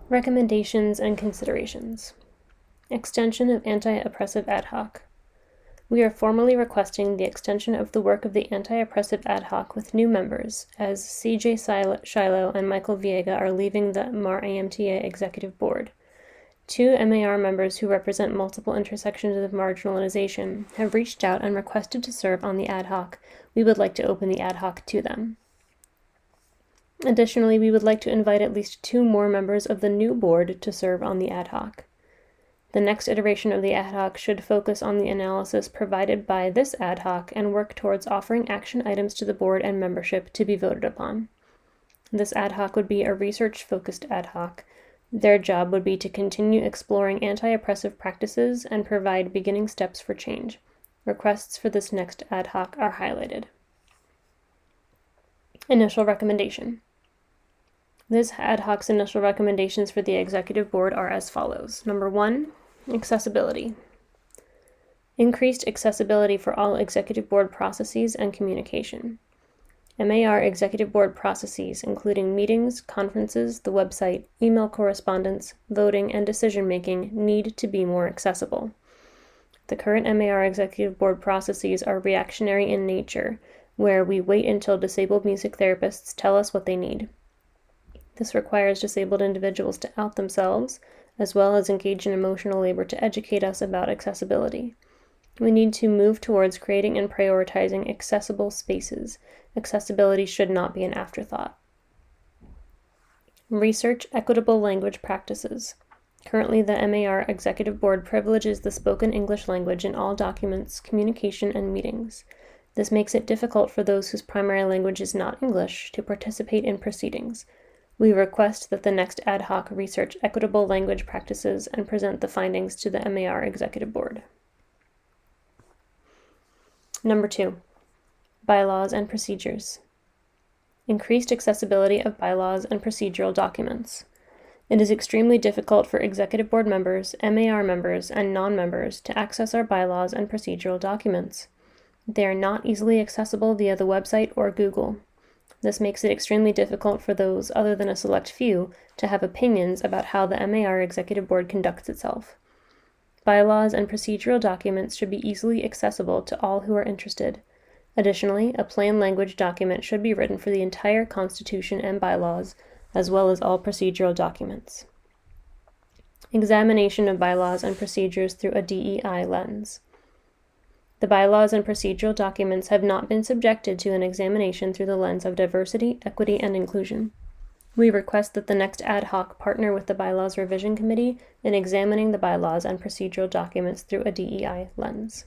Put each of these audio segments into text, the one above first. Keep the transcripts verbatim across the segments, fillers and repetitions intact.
Recommendations and considerations. Extension of anti-oppressive ad hoc. We are formally requesting the extension of the work of the anti-oppressive ad hoc with new members, as C J Shiloh and Michael Viega are leaving the M A R A M T A Executive Board. Two M A R members who represent multiple intersections of marginalization have reached out and requested to serve on the ad hoc. We would like to open the ad hoc to them. Additionally, we would like to invite at least two more members of the new board to serve on the ad hoc. The next iteration of the ad hoc should focus on the analysis provided by this ad hoc and work towards offering action items to the board and membership to be voted upon. This ad hoc would be a research-focused ad hoc. Their job would be to continue exploring anti-oppressive practices and provide beginning steps for change. Requests for this next ad hoc are highlighted. Initial recommendation. This ad hoc's initial recommendations for the executive board are as follows. Number one, accessibility. Increased accessibility for all executive board processes and communication. M A R executive board processes, including meetings, conferences, the website, email correspondence, voting, and decision-making, need to be more accessible. The current M A R executive board processes are reactionary in nature, where we wait until disabled music therapists tell us what they need. This requires disabled individuals to out themselves, as well as engage in emotional labor to educate us about accessibility. We need to move towards creating and prioritizing accessible spaces. Accessibility should not be an afterthought. Research equitable language practices. Currently, the M A R Executive Board privileges the spoken English language in all documents, communication, and meetings. This makes it difficult for those whose primary language is not English to participate in proceedings. We request that the next ad hoc research equitable language practices and present the findings to the M A R Executive Board. Number two, bylaws and procedures. Increased accessibility of bylaws and procedural documents. It is extremely difficult for Executive Board members, M A R members, and non-members to access our bylaws and procedural documents. They are not easily accessible via the website or Google. This makes it extremely difficult for those, other than a select few, to have opinions about how the M A R Executive Board conducts itself. Bylaws and procedural documents should be easily accessible to all who are interested. Additionally, a plain language document should be written for the entire Constitution and bylaws, as well as all procedural documents. Examination of bylaws and procedures through a D E I lens. The bylaws and procedural documents have not been subjected to an examination through the lens of diversity, equity, and inclusion. We request that the next ad hoc partner with the Bylaws Revision Committee in examining the bylaws and procedural documents through a D E I lens.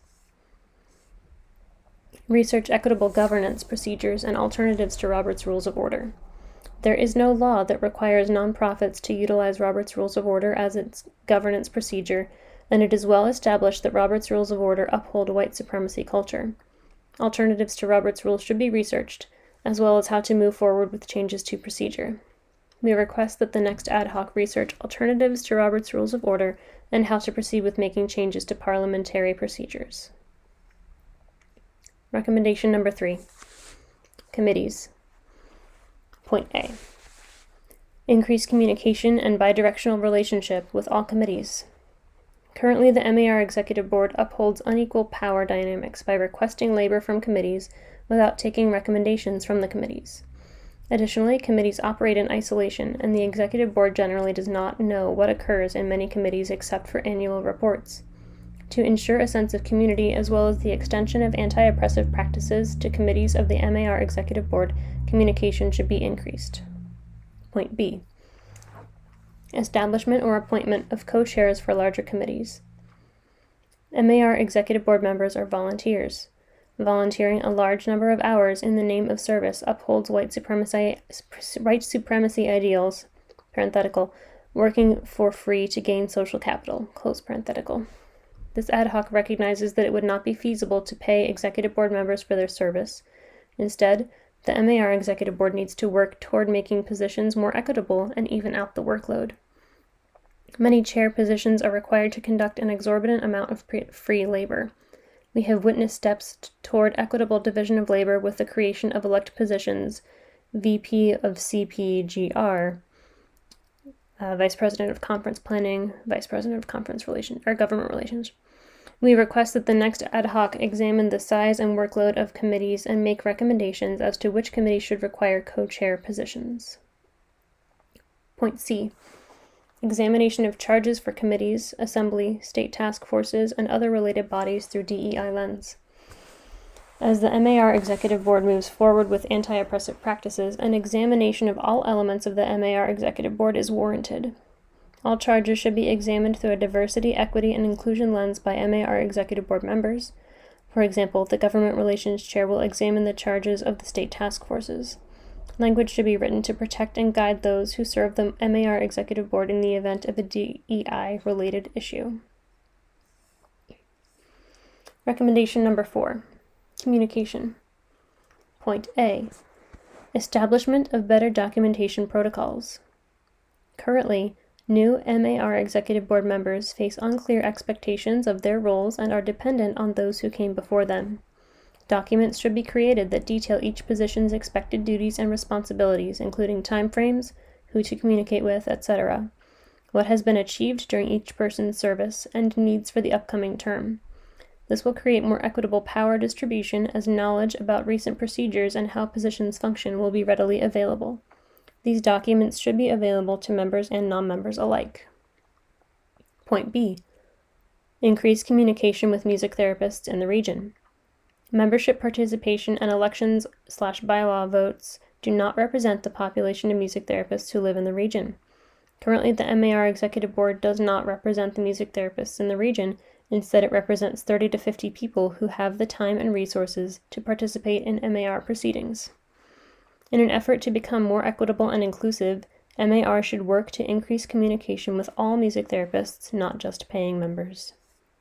Research equitable governance procedures and alternatives to Robert's Rules of Order. There is no law that requires nonprofits to utilize Robert's Rules of Order as its governance procedure, and it is well established that Robert's Rules of Order uphold white supremacy culture. Alternatives to Robert's Rules should be researched, as well as how to move forward with changes to procedure. We request that the next ad hoc research alternatives to Robert's Rules of Order and how to proceed with making changes to parliamentary procedures. Recommendation number three, committees. Point A. Increase communication and bidirectional relationship with all committees. Currently, the M A R Executive Board upholds unequal power dynamics by requesting labor from committees without taking recommendations from the committees. Additionally, committees operate in isolation, and the Executive Board generally does not know what occurs in many committees except for annual reports. To ensure a sense of community as well as the extension of anti-oppressive practices to committees of the M A R Executive Board, communication should be increased. Point B. Establishment or appointment of co-chairs for larger committees. M A R Executive Board members are volunteers. Volunteering a large number of hours in the name of service upholds white supremacy, white supremacy ideals, parenthetical, working for free to gain social capital, close parenthetical. This ad hoc recognizes that it would not be feasible to pay Executive Board members for their service. Instead, the M A R Executive Board needs to work toward making positions more equitable and even out the workload. Many chair positions are required to conduct an exorbitant amount of free labor. We have witnessed steps t- toward equitable division of labor with the creation of elect positions, V P of C P G R, uh, Vice President of Conference Planning, Vice President of Conference Relations, or Government Relations. We request that the next ad hoc examine the size and workload of committees and make recommendations as to which committee should require co-chair positions. Point C. Examination of charges for committees, assembly, state task forces, and other related bodies through D E I lens. As the M A R Executive Board moves forward with anti-oppressive practices, an examination of all elements of the M A R Executive Board is warranted. All charges should be examined through a diversity, equity, and inclusion lens by M A R Executive Board members. For example, the Government Relations Chair will examine the charges of the state task forces. Language should be written to protect and guide those who serve the M A R Executive Board in the event of a D E I-related issue. Recommendation number four. Communication. Point A. Establishment of better documentation protocols. Currently, new M A R Executive Board members face unclear expectations of their roles and are dependent on those who came before them. Documents should be created that detail each position's expected duties and responsibilities, including timeframes, who to communicate with, et cetera, what has been achieved during each person's service, and needs for the upcoming term. This will create more equitable power distribution as knowledge about recent procedures and how positions function will be readily available. These documents should be available to members and non-members alike. Point B. Increase communication with music therapists in the region. Membership participation and elections slash bylaw votes do not represent the population of music therapists who live in the region. Currently, the M A R Executive Board does not represent the music therapists in the region. Instead, it represents thirty to fifty people who have the time and resources to participate in M A R proceedings. In an effort to become more equitable and inclusive, M A R should work to increase communication with all music therapists, not just paying members.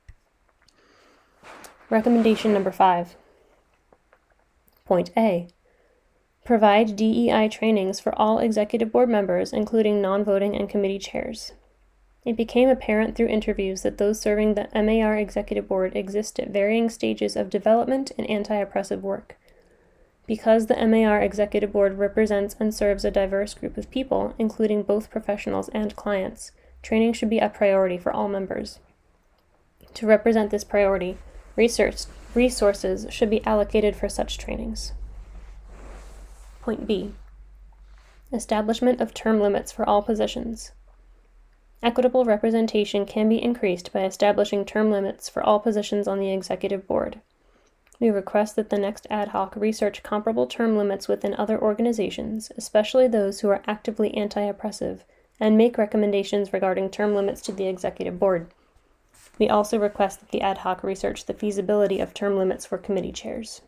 Recommendation number five. Point A. Provide D E I trainings for all Executive Board members, including non-voting and committee chairs. It became apparent through interviews that those serving the M A R Executive Board exist at varying stages of development and anti-oppressive work. Because the M A R Executive Board represents and serves a diverse group of people, including both professionals and clients, training should be a priority for all members. To represent this priority, research resources should be allocated for such trainings. Point B. Establishment of term limits for all positions. Equitable representation can be increased by establishing term limits for all positions on the Executive Board. We request that the next ad hoc research comparable term limits within other organizations, especially those who are actively anti-oppressive, and make recommendations regarding term limits to the Executive Board. We also request that the ad hoc research the feasibility of term limits for committee chairs.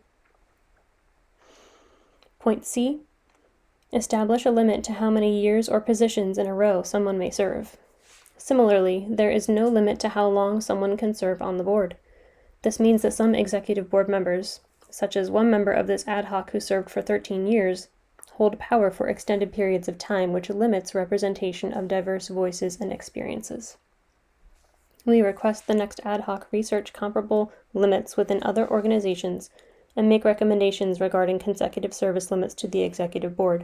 Point C. Establish a limit to how many years or positions in a row someone may serve. Similarly, there is no limit to how long someone can serve on the board. This means that some Executive Board members, such as one member of this ad hoc who served for thirteen years, hold power for extended periods of time, which limits representation of diverse voices and experiences. We request the next ad hoc research comparable limits within other organizations and make recommendations regarding consecutive service limits to the Executive Board.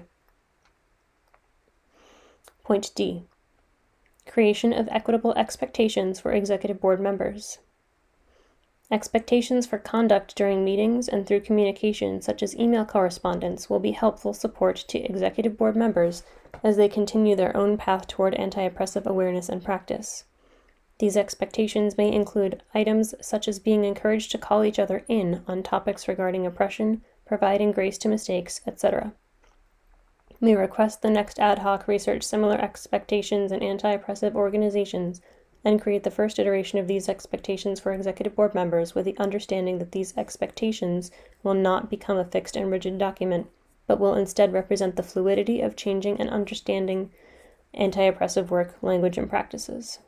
Point D. Creation of equitable expectations for Executive Board members. Expectations for conduct during meetings and through communication, such as email correspondence, will be helpful support to Executive Board members as they continue their own path toward anti-oppressive awareness and practice. These expectations may include items such as being encouraged to call each other in on topics regarding oppression, providing grace to mistakes, et cetera. We request the next ad hoc research similar expectations in anti-oppressive organizations and create the first iteration of these expectations for Executive Board members with the understanding that these expectations will not become a fixed and rigid document, but will instead represent the fluidity of changing and understanding anti-oppressive work, language, and practices.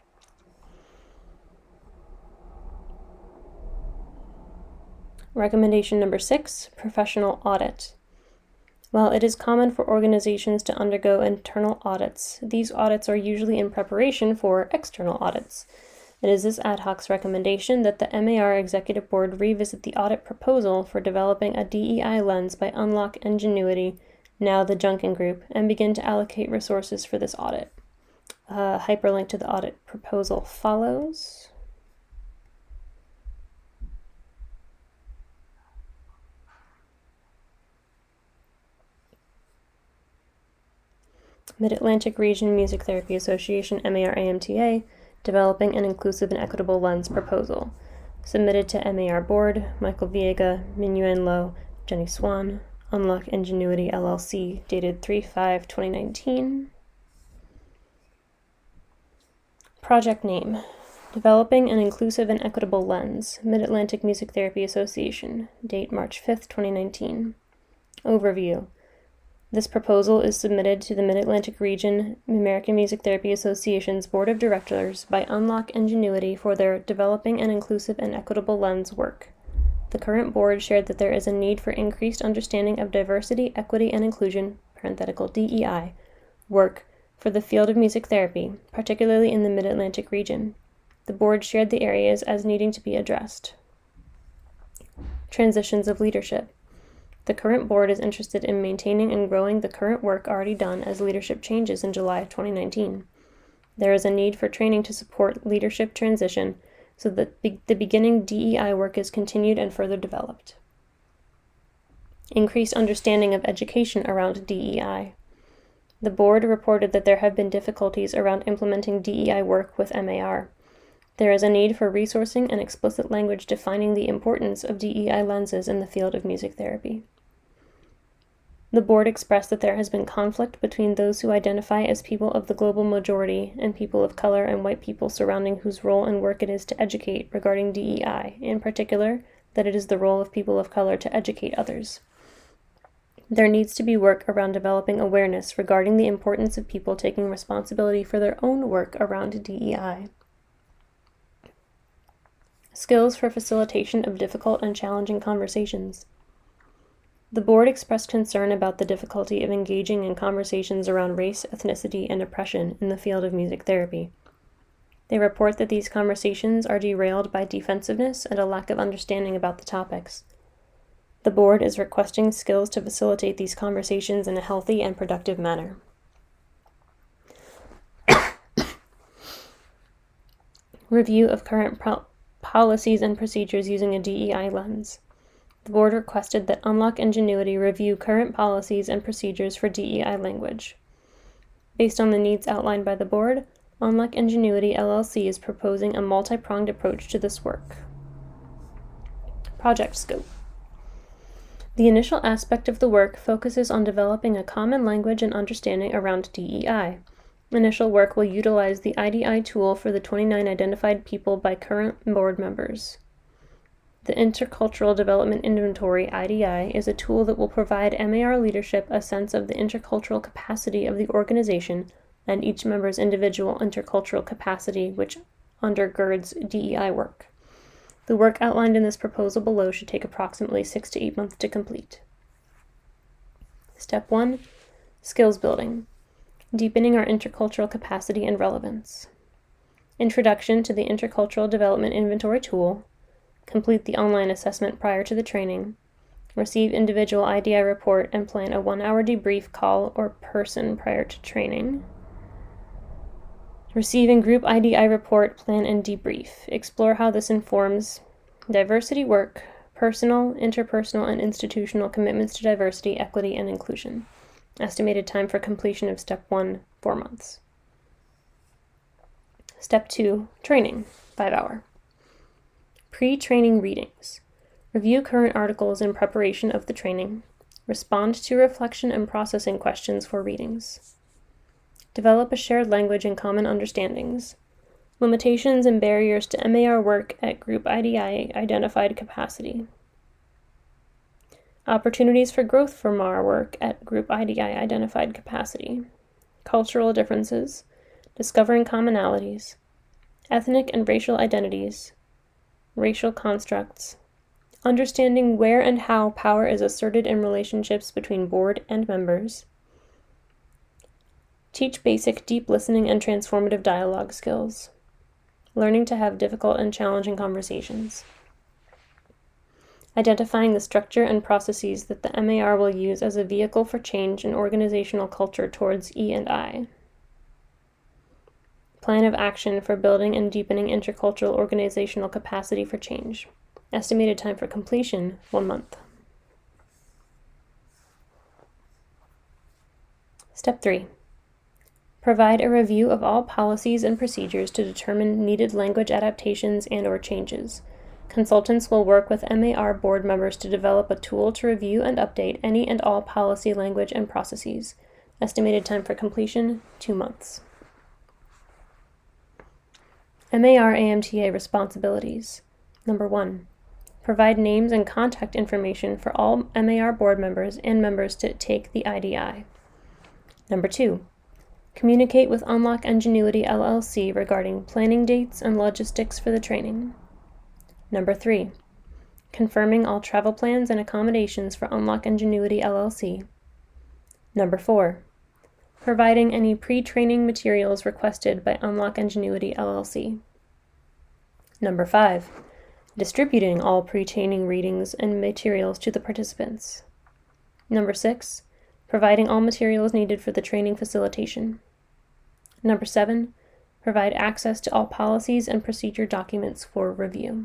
Recommendation number six, professional audit. While it is common for organizations to undergo internal audits, these audits are usually in preparation for external audits. It is this ad hoc's recommendation that the M A R Executive Board revisit the audit proposal for developing a D E I lens by Unlock Ingenuity, now the Junkin Group, and begin to allocate resources for this audit. A hyperlink to the audit proposal follows. Mid-Atlantic Region Music Therapy Association, M A R A M T A, Developing an Inclusive and Equitable Lens Proposal. Submitted to M A R Board, Michael Viega, Minuan Lo, Jenny Swan, Unlock Ingenuity L L C, dated three five twenty nineteen. Project name: Developing an Inclusive and Equitable Lens, Mid-Atlantic Music Therapy Association, date March fifth, twenty nineteen. Overview: This proposal is submitted to the Mid-Atlantic Region American Music Therapy Association's Board of Directors by Unlock Ingenuity for their Developing an Inclusive and Equitable Lens work. The current board shared that there is a need for increased understanding of diversity, equity, and inclusion (parenthetical D E I) work for the field of music therapy, particularly in the Mid-Atlantic region. The board shared the areas as needing to be addressed. Transitions of leadership. The current board is interested in maintaining and growing the current work already done as leadership changes in July of twenty nineteen. There is a need for training to support leadership transition so that be- the beginning D E I work is continued and further developed. Increased understanding of education around D E I. The board reported that there have been difficulties around implementing D E I work with M A R. There is a need for resourcing and explicit language defining the importance of D E I lenses in the field of music therapy. The board expressed that there has been conflict between those who identify as people of the global majority and people of color and white people surrounding whose role and work it is to educate regarding D E I, in particular, that it is the role of people of color to educate others. There needs to be work around developing awareness regarding the importance of people taking responsibility for their own work around D E I. Skills for facilitation of difficult and challenging conversations. The board expressed concern about the difficulty of engaging in conversations around race, ethnicity, and oppression in the field of music therapy. They report that these conversations are derailed by defensiveness and a lack of understanding about the topics. The board is requesting skills to facilitate these conversations in a healthy and productive manner. Review of current pro- policies and procedures using a D E I lens. The board requested that Unlock Ingenuity review current policies and procedures for D E I language. Based on the needs outlined by the board, Unlock Ingenuity L L C is proposing a multi-pronged approach to this work. Project scope. The initial aspect of the work focuses on developing a common language and understanding around D E I. Initial work will utilize the I D I tool for the twenty-nine identified people by current board members. The Intercultural Development Inventory, I D I, is a tool that will provide M A R leadership a sense of the intercultural capacity of the organization and each member's individual intercultural capacity, which undergirds D E I work. The work outlined in this proposal below should take approximately six to eight months to complete. Step one, skills building. Deepening our intercultural capacity and relevance. Introduction to the Intercultural Development Inventory tool. Complete the online assessment prior to the training. Receive individual I D I report and plan a one-hour debrief call or person prior to training. Receiving group I D I report, plan, and debrief. Explore how this informs diversity work, personal, interpersonal, and institutional commitments to diversity, equity, and inclusion. Estimated time for completion of step one, four months. Step two, training, five hour. Pre-training readings. Review current articles in preparation of the training. Respond to reflection and processing questions for readings. Develop a shared language and common understandings. Limitations and barriers to M A R work at Group I D I identified capacity. Opportunities for growth for M A R work at Group I D I identified capacity. Cultural differences. Discovering commonalities. Ethnic and racial identities. Racial constructs. Understanding where and how power is asserted in relationships between board and members. Teach basic deep listening and transformative dialogue skills. Learning to have difficult and challenging conversations. Identifying the structure and processes that the M A R will use as a vehicle for change in organizational culture towards E and I. Plan of action for building and deepening intercultural organizational capacity for change. Estimated time for completion, one month. Step three. Provide a review of all policies and procedures to determine needed language adaptations and or changes. Consultants will work with M A R board members to develop a tool to review and update any and all policy language and processes. Estimated time for completion, two months. M A R A M T A responsibilities. Number one. Provide names and contact information for all M A R board members and members to take the I D I. Number two. Communicate with Unlock Ingenuity L L C regarding planning dates and logistics for the training. Number three. Confirming all travel plans and accommodations for Unlock Ingenuity L L C. Number four. Providing any pre-training materials requested by Unlock Ingenuity L L C. Number five. Distributing all pre-training readings and materials to the participants. Number six. Providing all materials needed for the training facilitation. Number seven. Provide access to all policies and procedure documents for review.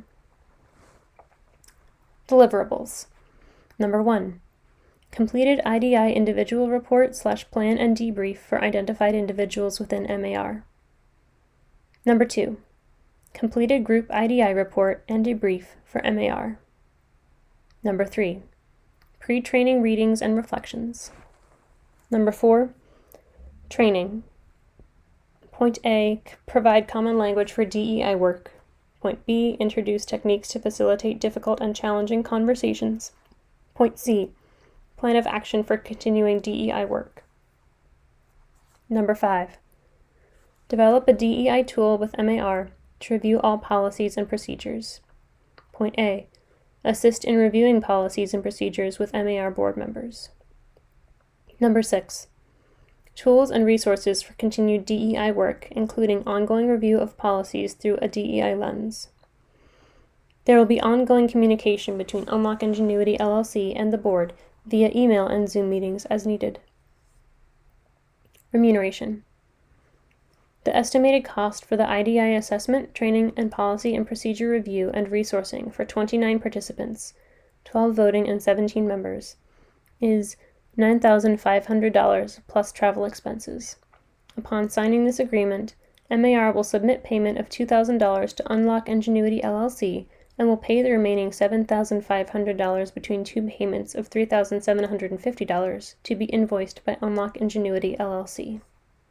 Deliverables. Number one. Completed I D I individual report slash plan and debrief for identified individuals within M A R. Number two. Completed group I D I report and debrief for M A R. Number three. Pre-training readings and reflections. Number four. Training. Point A. Provide common language for D E I work. Point B. Introduce techniques to facilitate difficult and challenging conversations. Point C. Plan of action for continuing D E I work. Number five. Develop a D E I tool with M A R to review all policies and procedures. Point A. Assist in reviewing policies and procedures with M A R board members. Number six. Tools and resources for continued D E I work, including ongoing review of policies through a D E I lens. There will be ongoing communication between Unlock Ingenuity L L C and the board via email and Zoom meetings as needed. Remuneration. The estimated cost for the I D I assessment, training, and policy and procedure review and resourcing for twenty-nine participants, twelve voting and seventeen members, is nine thousand five hundred dollars plus travel expenses. Upon signing this agreement, M A R will submit payment of two thousand dollars to Unlock Ingenuity L L C and will pay the remaining seven thousand five hundred dollars between two payments of three thousand seven hundred fifty dollars to be invoiced by Unlock Ingenuity L L C.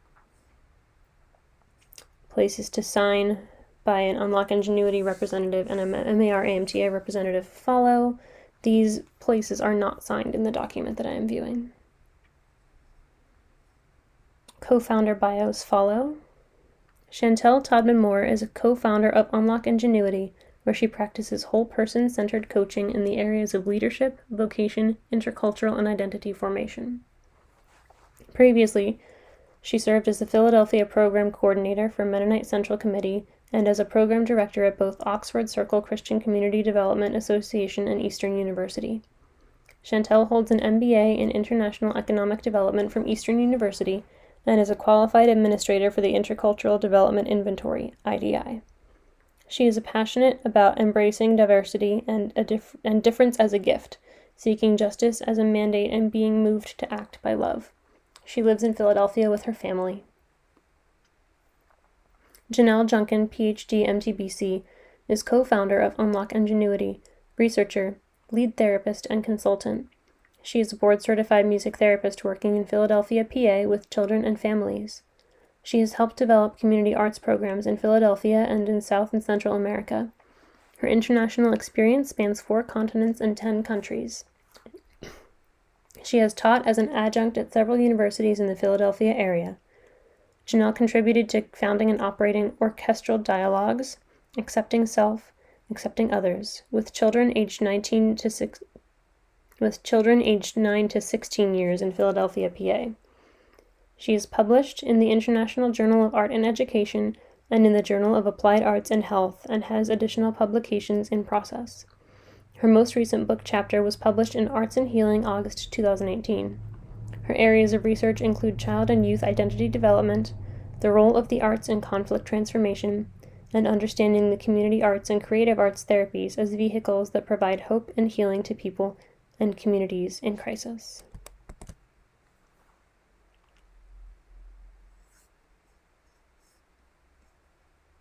Places to sign by an Unlock Ingenuity representative and an M A R A M T A representative follow. These places are not signed in the document that I am viewing. Co-founder bios follow. Chantel Todman Moore is a co-founder of Unlock Ingenuity, where she practices whole-person centered coaching in the areas of leadership, vocation, intercultural, and identity formation. Previously, she served as the Philadelphia Program Coordinator for Mennonite Central Committee and as a Program Director at both Oxford Circle Christian Community Development Association and Eastern University. Chantel holds an M B A in International Economic Development from Eastern University and is a qualified administrator for the Intercultural Development Inventory, I D I. She is passionate about embracing diversity and, a dif- and difference as a gift, seeking justice as a mandate, and being moved to act by love. She lives in Philadelphia with her family. Janelle Junkin, P H D, M T B C, is co-founder of Unlock Ingenuity, researcher, lead therapist, and consultant. She is a board-certified music therapist working in Philadelphia, P A, with children and families. She has helped develop community arts programs in Philadelphia and in South and Central America. Her international experience spans four continents and ten countries. She has taught as an adjunct at several universities in the Philadelphia area. Janelle contributed to founding and operating Orchestral Dialogues, Accepting Self, Accepting Others, with children aged nineteen to six, with children aged nine to sixteen years in Philadelphia, P A. She is published in the International Journal of Art and Education and in the Journal of Applied Arts and Health, and has additional publications in process. Her most recent book chapter was published in Arts and Healing, August two thousand eighteen. Her areas of research include child and youth identity development, the role of the arts in conflict transformation, and understanding the community arts and creative arts therapies as vehicles that provide hope and healing to people and communities in crisis.